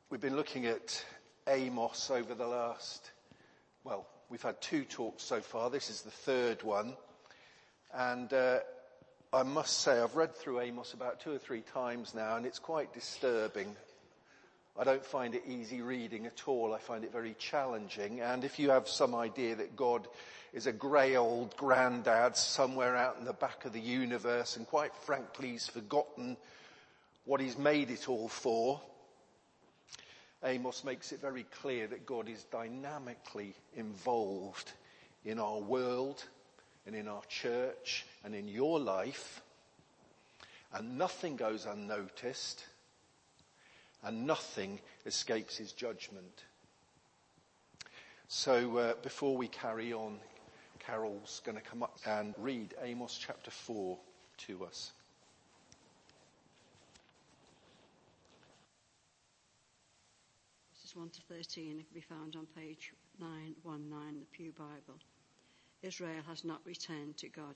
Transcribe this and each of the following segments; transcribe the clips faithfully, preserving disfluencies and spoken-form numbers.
We've been looking at Amos over the last, well, we've had two talks so far. This is the third one. And uh, I must say, I've read through Amos about two or three times now, and it's quite disturbing. I don't find it easy reading at all. I find it very challenging. And if you have some idea that God is a grey old granddad somewhere out in the back of the universe, and quite frankly, he's forgotten what he's made it all for, Amos makes it very clear that God is dynamically involved in our world and in our church and in your life, and nothing goes unnoticed and nothing escapes his judgment. So uh, before we carry on, Carol's going to come up and read Amos chapter four to us. one to thirteen, it can be found on page nine one nine, the Pew Bible. Israel has not returned to God.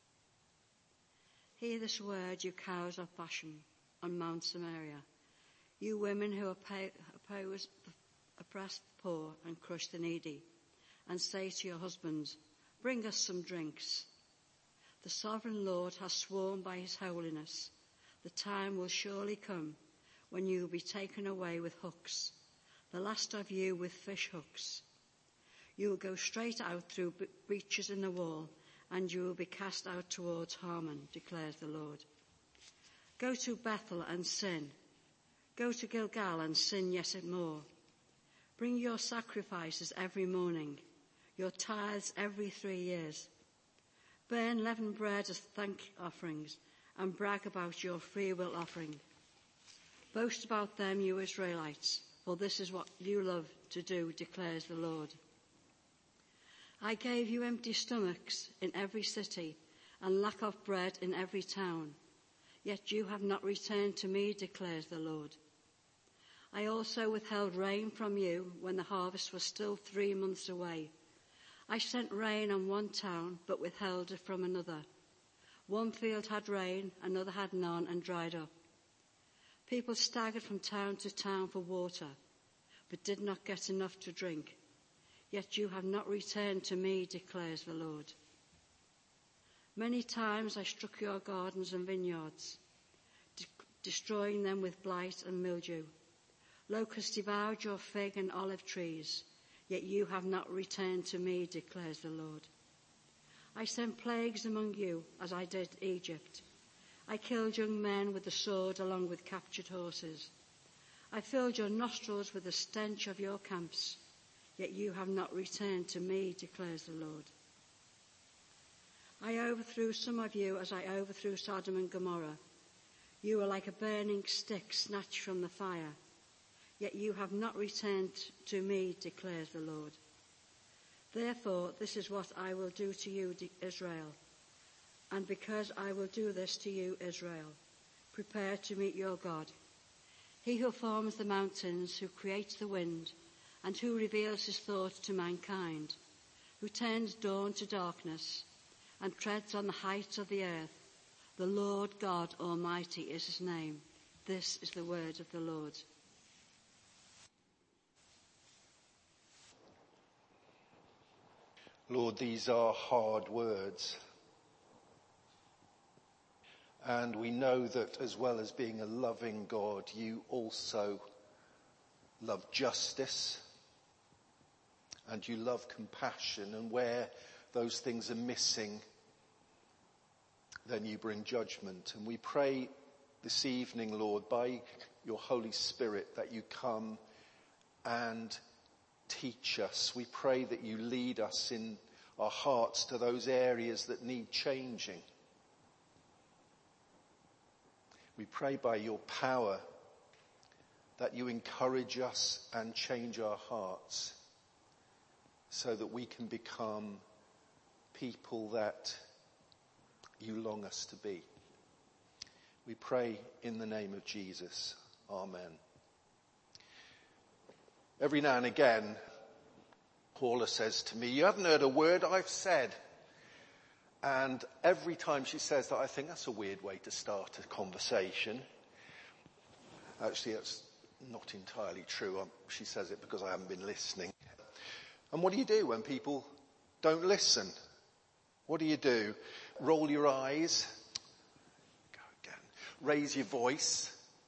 Hear this word, you cows of Bashan on Mount Samaria, you women who oppose the oppressed poor and crush the needy, and say to your husbands, bring us some drinks. The sovereign Lord has sworn by his holiness, the time will surely come when you will be taken away with hooks, the last of you with fish hooks. You will go straight out through breaches in the wall, and you will be cast out towards Harmon, declares the Lord. Go to Bethel and sin. Go to Gilgal and sin yet more. Bring your sacrifices every morning, your tithes every three years. Burn leavened bread as thank offerings, and brag about your freewill offering. Boast about them, you Israelites, for this is what you love to do, declares the Lord. I gave you empty stomachs in every city and lack of bread in every town, yet you have not returned to me, declares the Lord. I also withheld rain from you when the harvest was still three months away. I sent rain on one town, but withheld it from another. One field had rain, another had none, and dried up. People staggered from town to town for water, but did not get enough to drink. Yet you have not returned to me, declares the Lord. Many times I struck your gardens and vineyards, de- destroying them with blight and mildew. Locusts devoured your fig and olive trees, yet you have not returned to me, declares the Lord. I sent plagues among you, as I did Egypt. I killed young men with the sword along with captured horses. I filled your nostrils with the stench of your camps, yet you have not returned to me, declares the Lord. I overthrew some of you as I overthrew Sodom and Gomorrah. You were like a burning stick snatched from the fire, yet you have not returned to me, declares the Lord. Therefore, this is what I will do to you, Israel. And because I will do this to you, Israel, prepare to meet your God. He who forms the mountains, who creates the wind, and who reveals his thoughts to mankind, who turns dawn to darkness, and treads on the heights of the earth. The Lord God Almighty is his name. This is the word of the Lord. Lord, these are hard words. And we know that as well as being a loving God, you also love justice and you love compassion. And where those things are missing, then you bring judgment. And we pray this evening, Lord, by your Holy Spirit, that you come and teach us. We pray that you lead us in our hearts to those areas that need changing. We pray by your power that you encourage us and change our hearts so that we can become people that you long us to be. We pray in the name of Jesus. Amen. Every now and again, Paula says to me, you haven't heard a word I've said. And every time she says that, I think that's a weird way to start a conversation. Actually, that's not entirely true. Um, she says it because I haven't been listening. And what do you do when people don't listen? What do you do? Roll your eyes. Go again. Raise your voice.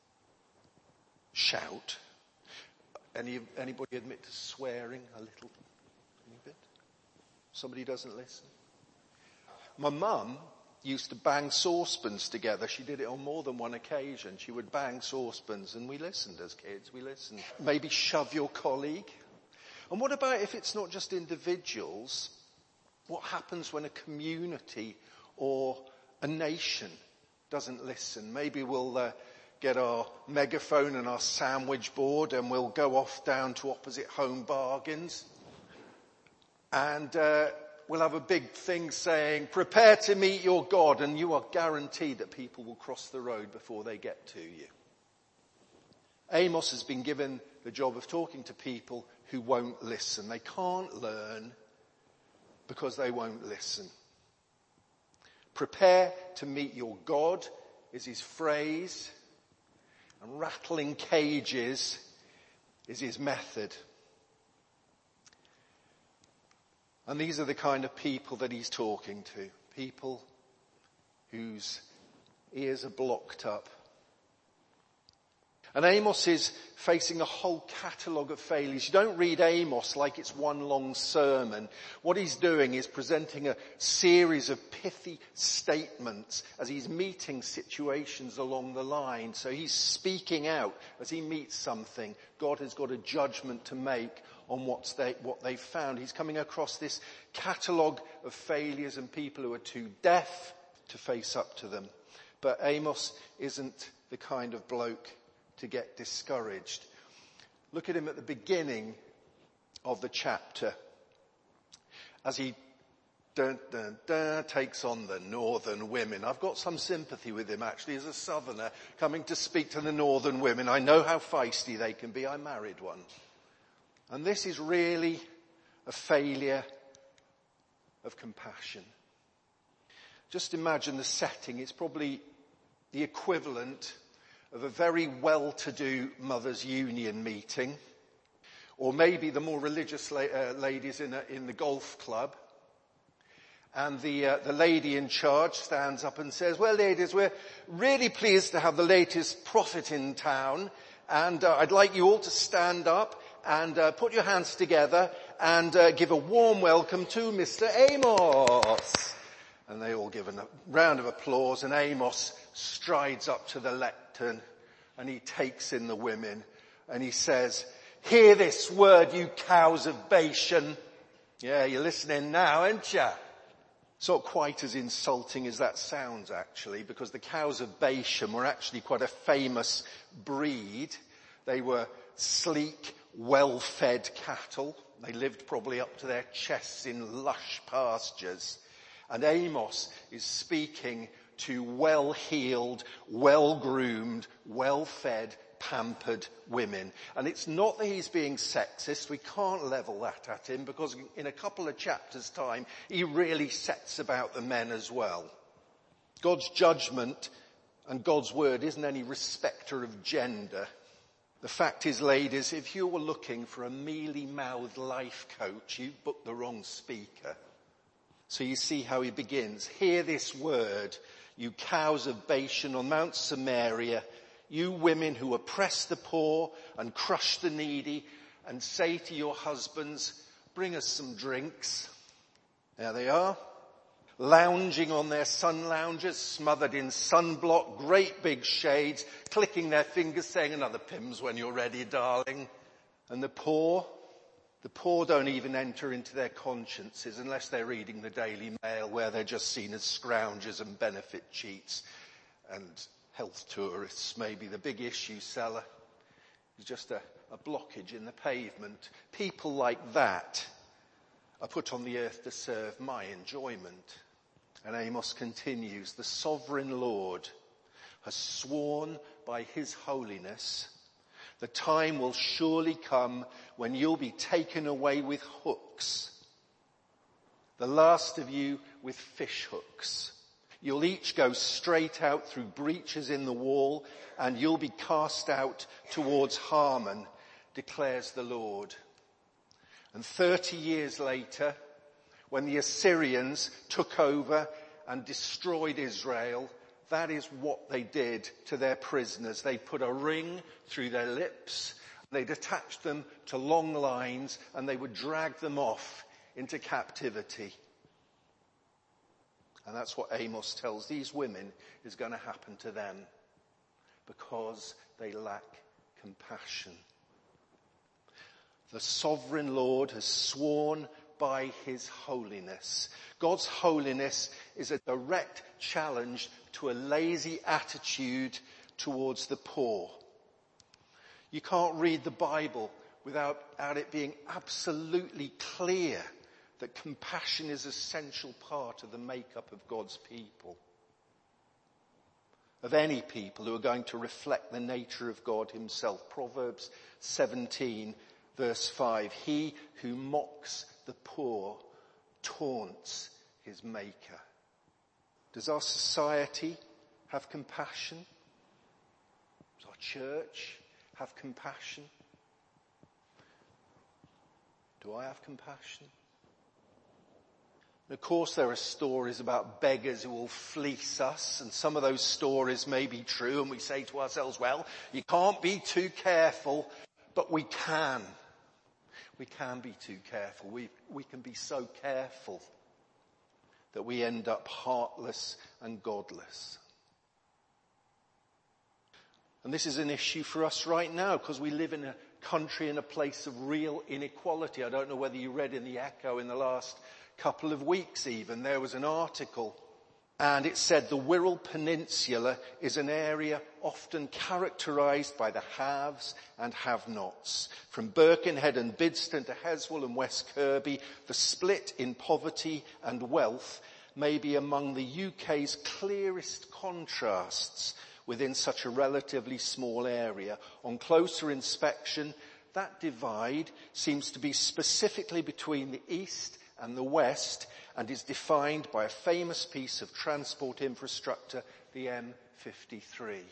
Shout. Any, anybody admit to swearing a little? Any bit? Somebody doesn't listen? My mum used to bang saucepans together. She did it on more than one occasion. She would bang saucepans and we listened as kids. We listened. Maybe shove your colleague. And what about if it's not just individuals? What happens when a community or a nation doesn't listen? Maybe we'll uh, get our megaphone and our sandwich board and we'll go off down to opposite home bargains. And uh, we'll have a big thing saying, prepare to meet your God. And you are guaranteed that people will cross the road before they get to you. Amos has been given the job of talking to people who won't listen. They can't learn because they won't listen. Prepare to meet your God is his phrase, and rattling cages is his method. And these are the kind of people that he's talking to. People whose ears are blocked up. And Amos is facing a whole catalogue of failures. You don't read Amos like it's one long sermon. What he's doing is presenting a series of pithy statements as he's meeting situations along the line. So he's speaking out as he meets something. God has got a judgment to make on what's they, what they've found. He's coming across this catalogue of failures and people who are too deaf to face up to them. But Amos isn't the kind of bloke to get discouraged. Look at him at the beginning of the chapter as he dun, dun, dun, takes on the northern women. I've got some sympathy with him actually as a southerner coming to speak to the northern women. I know how feisty they can be. I married one. And this is really a failure of compassion. Just imagine the setting. It's probably the equivalent of a very well-to-do mothers' union meeting, or maybe the more religious la- uh, ladies in, a, in the golf club. And the, uh, the lady in charge stands up and says, well, ladies, we're really pleased to have the latest prophet in town, and uh, I'd like you all to stand up and uh, put your hands together and uh, give a warm welcome to Mister Amos. And they all give a round of applause, and Amos strides up to the lectern and he takes in the women and he says, hear this word, you cows of Bashan. Yeah, you're listening now, aren't you? It's not quite as insulting as that sounds actually, because the cows of Bashan were actually quite a famous breed. They were sleek, well-fed cattle. They lived probably up to their chests in lush pastures. And Amos is speaking to well-heeled, well-groomed, well-fed, pampered women. And it's not that he's being sexist. We can't level that at him because in a couple of chapters' time, he really sets about the men as well. God's judgment and God's word isn't any respecter of gender. The fact is, ladies, if you were looking for a mealy-mouthed life coach, you've booked the wrong speaker. So you see how he begins. Hear this word, you cows of Bashan on Mount Samaria, you women who oppress the poor and crush the needy, and say to your husbands, bring us some drinks. There they are, lounging on their sun loungers, smothered in sunblock, great big shades, clicking their fingers, saying another Pimm's when you're ready, darling. And the poor, the poor don't even enter into their consciences unless they're reading the Daily Mail, where they're just seen as scroungers and benefit cheats and health tourists. Maybe the big issue seller is just a, a blockage in the pavement. People like that are put on the earth to serve my enjoyment. And Amos continues, the sovereign Lord has sworn by his holiness, the time will surely come when you'll be taken away with hooks, the last of you with fish hooks. You'll each go straight out through breaches in the wall, and you'll be cast out towards Harmon, declares the Lord. And thirty years later, when the Assyrians took over and destroyed Israel, that is what they did to their prisoners. They put a ring through their lips, they'd attach them to long lines, and they would drag them off into captivity. And that's what Amos tells these women is going to happen to them, because they lack compassion. The sovereign Lord has sworn by his holiness. God's holiness is a direct challenge to a lazy attitude towards the poor. You can't read the Bible without it being absolutely clear that compassion is an essential part of the makeup of God's people. Of any people who are going to reflect the nature of God himself. Proverbs seventeen verse five. He who mocks the poor taunts his maker. Does our society have compassion? Does our church have compassion? Do I have compassion? And of course there are stories about beggars who will fleece us, and some of those stories may be true, and we say to ourselves, well, you can't be too careful, but we can. We can be too careful. We, we can be so careful that we end up heartless and godless. And this is an issue for us right now, because we live in a country in a place of real inequality. I don't know whether you read in the Echo in the last couple of weeks even, there was an article, and it said the Wirral Peninsula is an area often characterised by the haves and have-nots. From Birkenhead and Bidston to Heswall and West Kirby, the split in poverty and wealth may be among the U K's clearest contrasts within such a relatively small area. On closer inspection, that divide seems to be specifically between the east and the west, and is defined by a famous piece of transport infrastructure, the M fifty-three.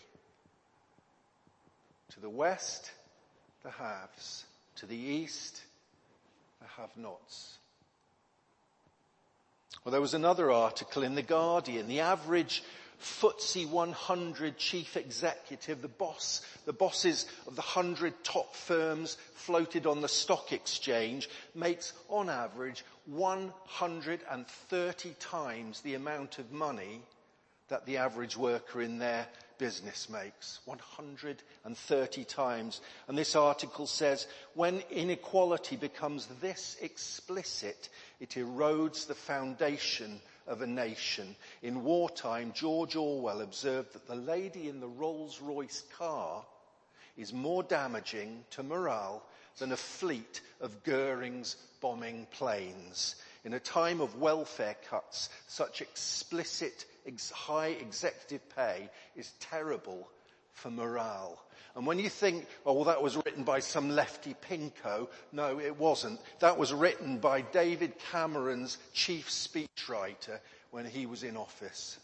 To the west, the haves. To the east, the have-nots. Well, there was another article in The Guardian. The average F T S E one hundred chief executive, the boss, the bosses of the hundred top firms floated on the stock exchange, makes on average one hundred thirty times the amount of money that the average worker in their business makes. one hundred thirty times. And this article says, when inequality becomes this explicit, it erodes the foundation of a nation. In wartime, George Orwell observed that the lady in the Rolls-Royce car is more damaging to morale than a fleet of Goering's bombing planes. In a time of welfare cuts, such explicit ex- high executive pay is terrible for morale. And when you think, oh, well, that was written by some lefty pinko, no, it wasn't. That was written by David Cameron's chief speechwriter when he was in office.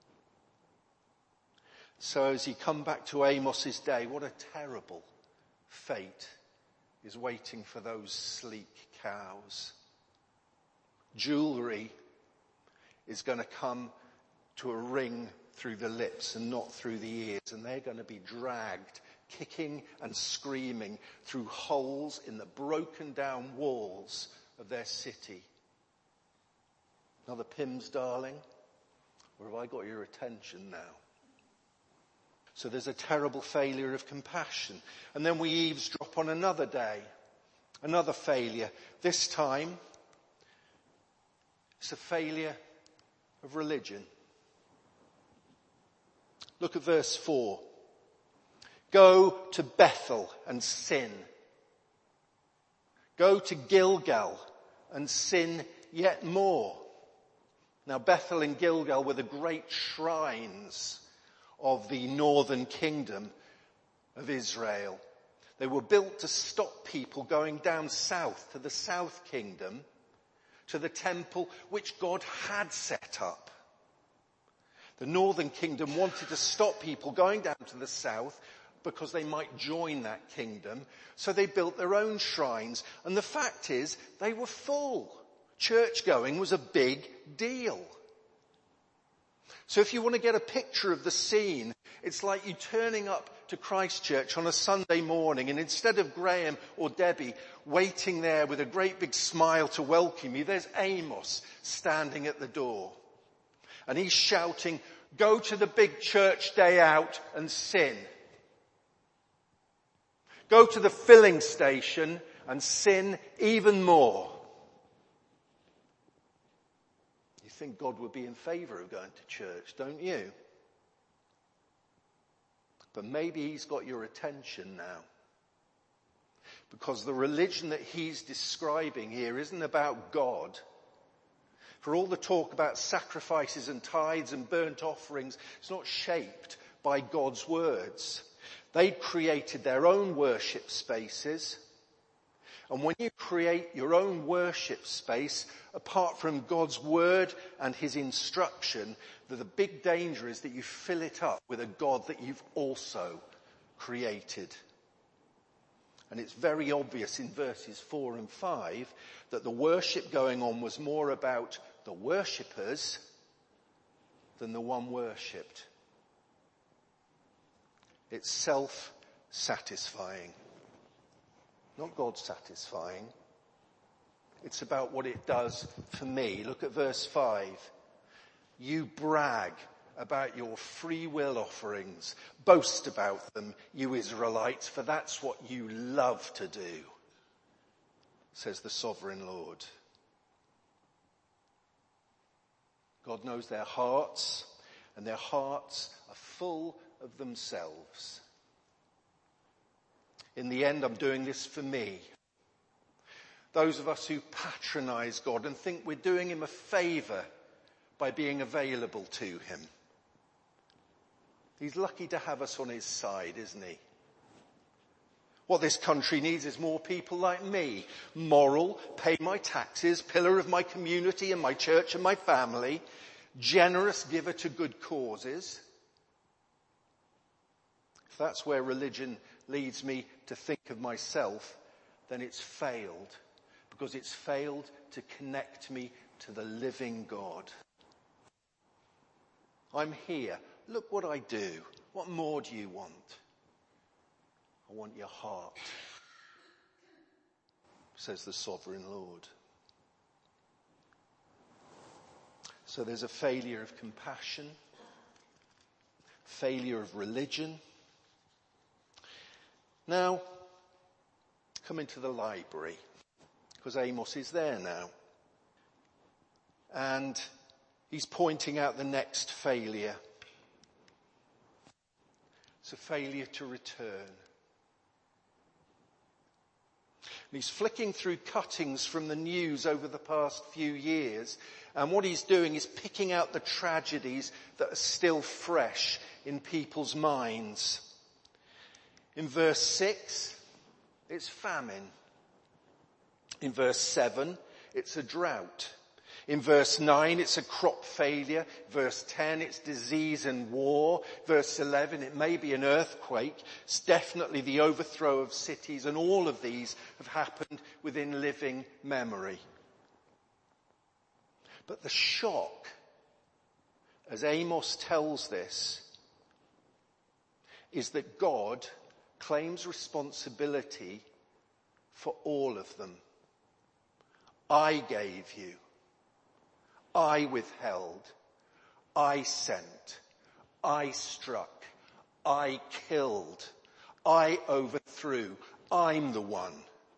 So as you come back to Amos's day, what a terrible fate is waiting for those sleek cows. Jewellery is going to come to a ring through the lips and not through the ears, and they're going to be dragged, kicking and screaming through holes in the broken down walls of their city. Another Pimm's darling? Or have I got your attention now? So there's a terrible failure of compassion. And then we eavesdrop on another day. Another failure. This time, it's a failure of religion. Look at verse four. Go to Bethel and sin. Go to Gilgal and sin yet more. Now Bethel and Gilgal were the great shrines of the northern kingdom of Israel. They were built to stop people going down south to the south kingdom, to the temple which God had set up. The northern kingdom wanted to stop people going down to the south because they might join that kingdom. So they built their own shrines. And the fact is, they were full. Church going was a big deal. So if you want to get a picture of the scene, it's like you turning up to Christchurch on a Sunday morning, and instead of Graham or Debbie waiting there with a great big smile to welcome you, there's Amos standing at the door. And he's shouting, "Go to the big church day out and sin. Go to the filling station and sin even more." You think God would be in favour of going to church, don't you? But maybe he's got your attention now. Because the religion that he's describing here isn't about God. For all the talk about sacrifices and tithes and burnt offerings, it's not shaped by God's words. They'd created their own worship spaces. And when you create your own worship space, apart from God's word and his instruction, the big danger is that you fill it up with a God that you've also created. And it's very obvious in verses four and five that the worship going on was more about the worshippers than the one worshipped. It's self-satisfying, not God-satisfying. It's about what it does for me. Look at verse five. You brag about your free will offerings. Boast about them, you Israelites, for that's what you love to do, says the sovereign Lord. God knows their hearts, and their hearts are full of themselves. In the end, I'm doing this for me. Those of us who patronize God and think we're doing him a favour by being available to him. He's lucky to have us on his side, isn't he? What this country needs is more people like me. Moral, pay my taxes, pillar of my community and my church and my family, generous giver to good causes. If that's where religion leads me to think of myself, then it's failed. Because it's failed to connect me to the living God. I'm here. Look what I do. What more do you want? I want your heart, says the sovereign Lord. So there's a failure of compassion, failure of religion. Now, come into the library, because Amos is there now. And he's pointing out the next failure. It's a failure to return. And he's flicking through cuttings from the news over the past few years. And what he's doing is picking out the tragedies that are still fresh in people's minds. In verse six, it's famine. In verse seven, it's a drought. In verse nine, it's a crop failure. Verse ten, it's disease and war. Verse eleven, it may be an earthquake. It's definitely the overthrow of cities, and all of these have happened within living memory. But the shock, as Amos tells this, is that God claims responsibility for all of them. I gave you. I withheld, I sent, I struck, I killed, I overthrew, I'm the one,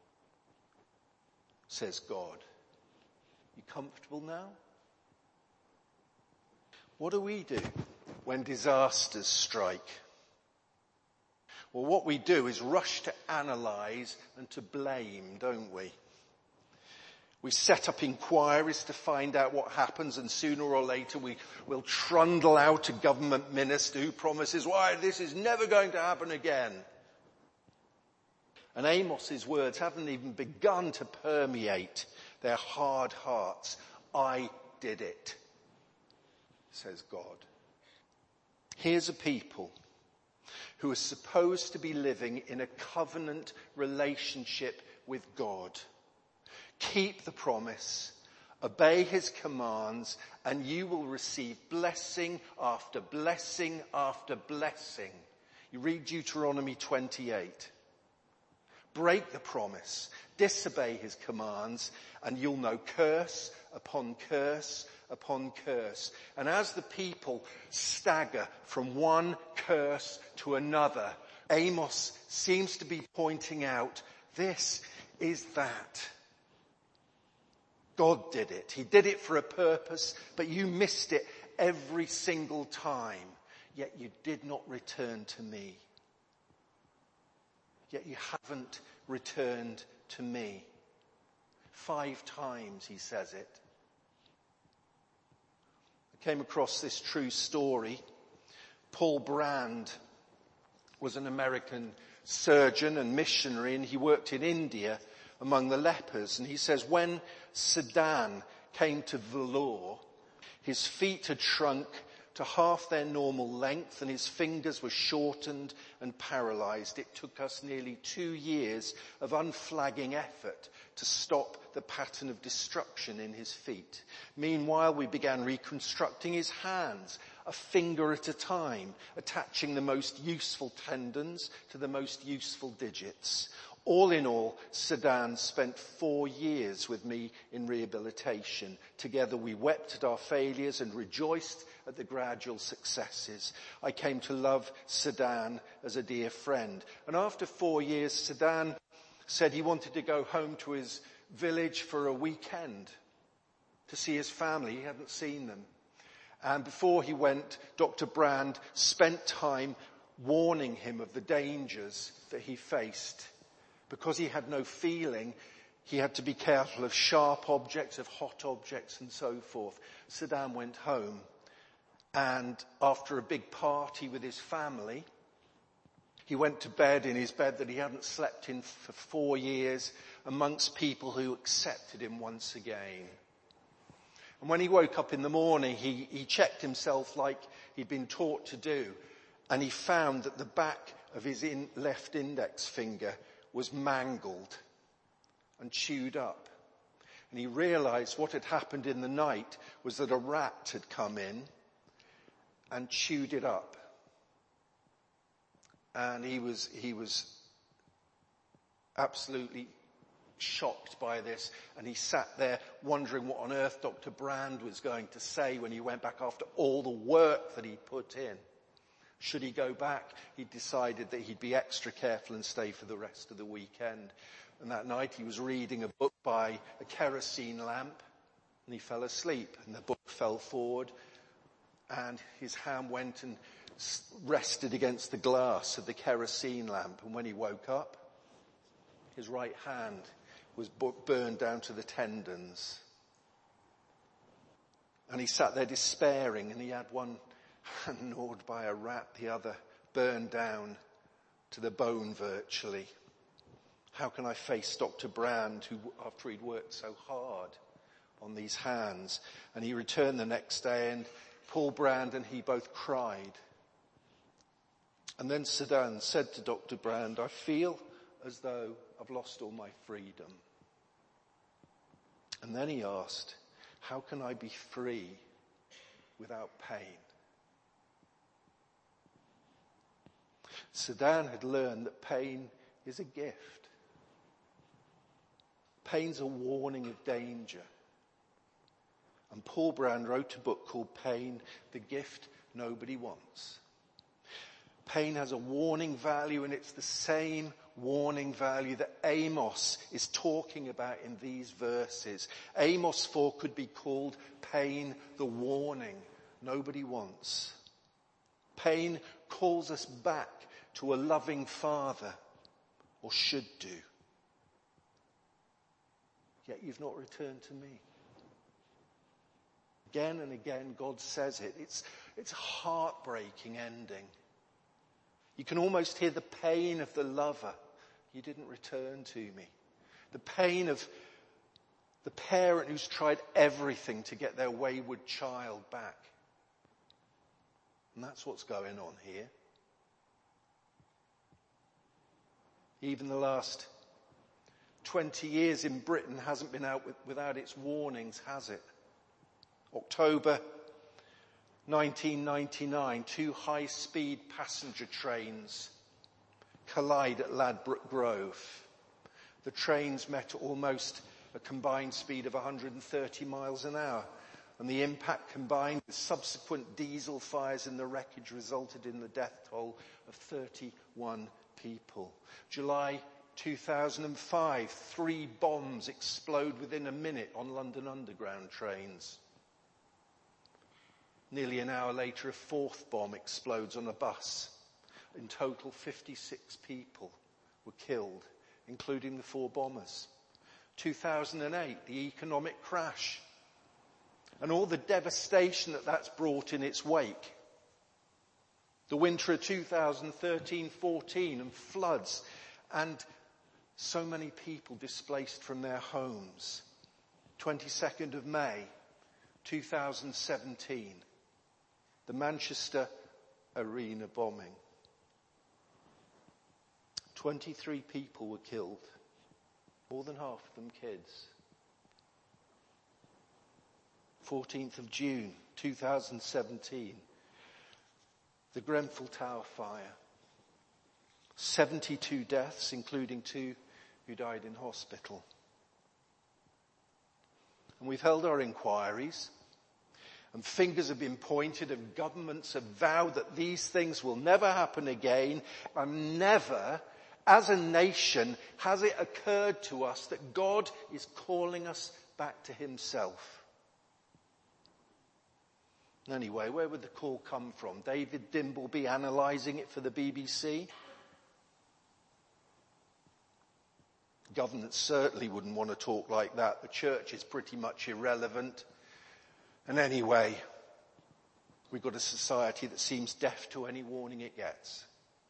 says God. You comfortable now? What do we do when disasters strike? Well, what we do is rush to analyse and to blame, don't we? We set up inquiries to find out what happens, and sooner or later we will trundle out a government minister who promises, why, this is never going to happen again. And Amos's words haven't even begun to permeate their hard hearts. I did it, says God. Here's a people who are supposed to be living in a covenant relationship with God. Keep the promise, obey his commands, and you will receive blessing after blessing after blessing. You read Deuteronomy twenty-eight. Break the promise, disobey his commands, and you'll know curse upon curse upon curse. And as the people stagger from one curse to another, Amos seems to be pointing out, this is that. God did it. He did it for a purpose, but you missed it every single time. Yet you did not return to me. Yet you haven't returned to me. Five times he says it. I came across this true story. Paul Brand was an American surgeon and missionary, and he worked in India among the lepers. And he says when Sudan came to Vellore, his feet had shrunk to half their normal length and his fingers were shortened and paralyzed. It took us nearly two years of unflagging effort to stop the pattern of destruction in his feet. Meanwhile, we began reconstructing his hands, a finger at a time, attaching the most useful tendons to the most useful digits. All in all, Sudan spent four years with me in rehabilitation. Together we wept at our failures and rejoiced at the gradual successes. I came to love Sudan as a dear friend. And after four years, Sudan said he wanted to go home to his village for a weekend to see his family. He hadn't seen them. And before he went, Doctor Brand spent time warning him of the dangers that he faced. Because he had no feeling, he had to be careful of sharp objects, of hot objects and so forth. Sudan went home, and after a big party with his family, he went to bed in his bed that he hadn't slept in for four years amongst people who accepted him once again. And when he woke up in the morning, he, he checked himself like he'd been taught to do, and he found that the back of his in, left index finger was mangled and chewed up. And he realized what had happened in the night was that a rat had come in and chewed it up. And he was, he was absolutely shocked by this. And he sat there wondering what on earth Doctor Brand was going to say when he went back after all the work that he'd put in. Should he go back? He decided that he'd be extra careful and stay for the rest of the weekend. And that night he was reading a book by a kerosene lamp, and he fell asleep. And the book fell forward, and his hand went and rested against the glass of the kerosene lamp. And when he woke up, his right hand was burned down to the tendons. And he sat there despairing, and he had one hand gnawed by a rat, the other burned down to the bone virtually. How can I face Doctor Brand, who, after he'd worked so hard on these hands? And he returned the next day, and Paul Brand and he both cried. And then Sudan said to Doctor Brand, I feel as though I've lost all my freedom. And then he asked, how can I be free without pain? Sudan had learned that pain is a gift. Pain's a warning of danger. And Paul Brand wrote a book called Pain, the Gift Nobody Wants. Pain has a warning value, and it's the same warning value that Amos is talking about in these verses. Amos four could be called Pain, the warning nobody wants. Pain calls us back to a loving Father, or should do. Yet you've not returned to me. Again and again, God says it. It's, it's a heartbreaking ending. You can almost hear the pain of the lover. You didn't return to me. The pain of the parent who's tried everything to get their wayward child back. And that's what's going on here. Even the last twenty years in Britain hasn't been out with, without its warnings, has it? October nineteen ninety-nine, two high-speed passenger trains collide at Ladbroke Grove. The trains met almost a combined speed of one hundred thirty miles an hour. And the impact combined with subsequent diesel fires in the wreckage resulted in the death toll of thirty-one people. July two thousand five, three bombs explode within a minute on London Underground trains. Nearly an hour later, a fourth bomb explodes on a bus. In total, fifty-six people were killed, including the four bombers. two thousand eight, the economic crash, and all the devastation that that's brought in its wake. The winter of two thousand thirteen fourteen and floods, and so many people displaced from their homes. twenty-second of May, two thousand seventeen, the Manchester Arena bombing. twenty-three people were killed, more than half of them kids. fourteenth of June, two thousand seventeen, the Grenfell Tower fire. seventy-two deaths, including two who died in hospital. And we've held our inquiries, and fingers have been pointed, and governments have vowed that these things will never happen again, and never, as a nation, has it occurred to us that God is calling us back to himself. Anyway, where would the call come from? David Dimbleby analysing it for the B B C? Government certainly wouldn't want to talk like that. The church is pretty much irrelevant. And anyway, we've got a society that seems deaf to any warning it gets.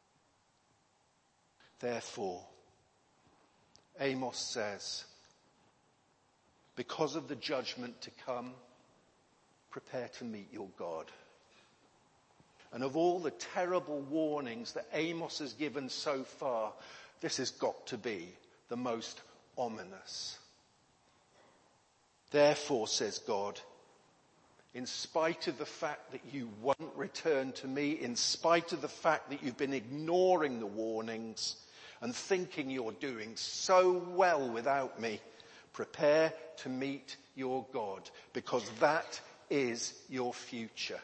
Therefore, Amos says, because of the judgment to come, prepare to meet your God. And of all the terrible warnings that Amos has given so far, this has got to be the most ominous. Therefore, says God, in spite of the fact that you won't return to me, in spite of the fact that you've been ignoring the warnings and thinking you're doing so well without me, prepare to meet your God, because that is your future.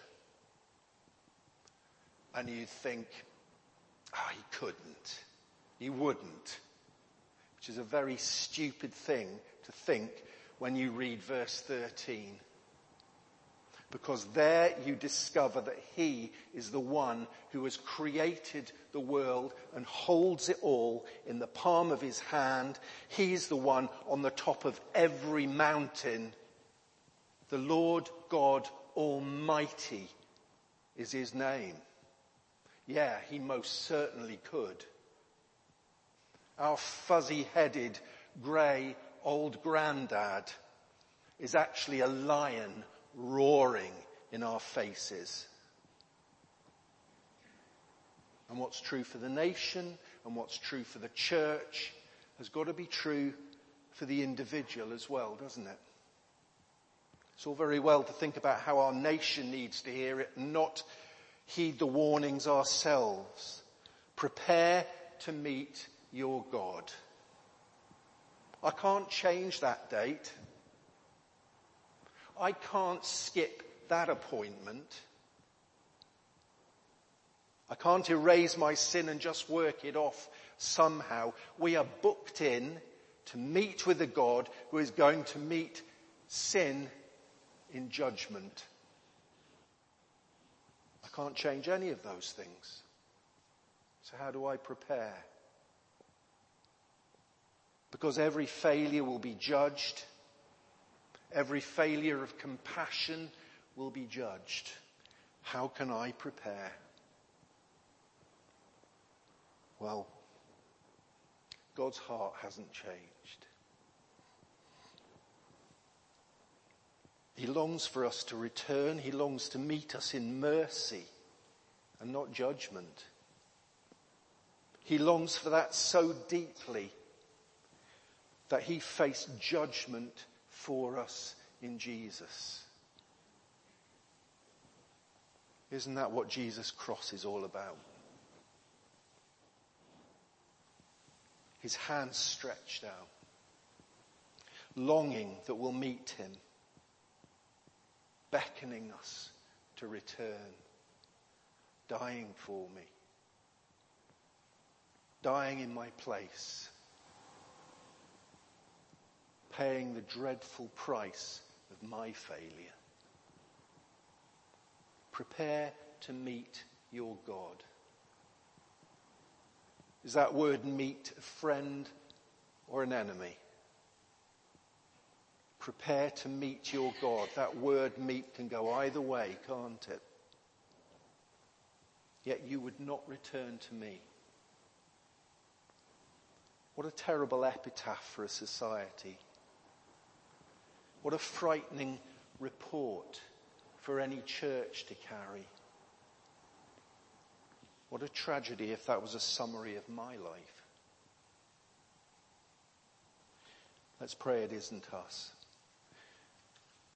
And you think, oh, he couldn't, he wouldn't, which is a very stupid thing to think when you read verse thirteen. Because there you discover that he is the one who has created the world and holds it all in the palm of his hand. He's the one on the top of every mountain. The Lord God Almighty is his name. Yeah, he most certainly could. Our fuzzy-headed, grey old granddad is actually a lion roaring in our faces. And what's true for the nation and what's true for the church has got to be true for the individual as well, doesn't it? It's all very well to think about how our nation needs to hear it and not heed the warnings ourselves. Prepare to meet your God. I can't change that date. I can't skip that appointment. I can't erase my sin and just work it off somehow. We are booked in to meet with a God who is going to meet sin in judgment. I can't change any of those things. So how do I prepare? Because every failure will be judged. Every failure of compassion will be judged. How can I prepare? Well, God's heart hasn't changed. He longs for us to return. He longs to meet us in mercy and not judgment. He longs for that so deeply that he faced judgment for us in Jesus. Isn't that what Jesus' cross is all about? His hands stretched out, longing that we'll meet him, beckoning us to return, dying for me, dying in my place, paying the dreadful price of my failure. Prepare to meet your God. Is that word meet a friend or an enemy? Prepare to meet your God. That word meet can go either way, can't it? Yet you would not return to me. What a terrible epitaph for a society. What a frightening report for any church to carry. What a tragedy if that was a summary of my life. Let's pray it isn't us.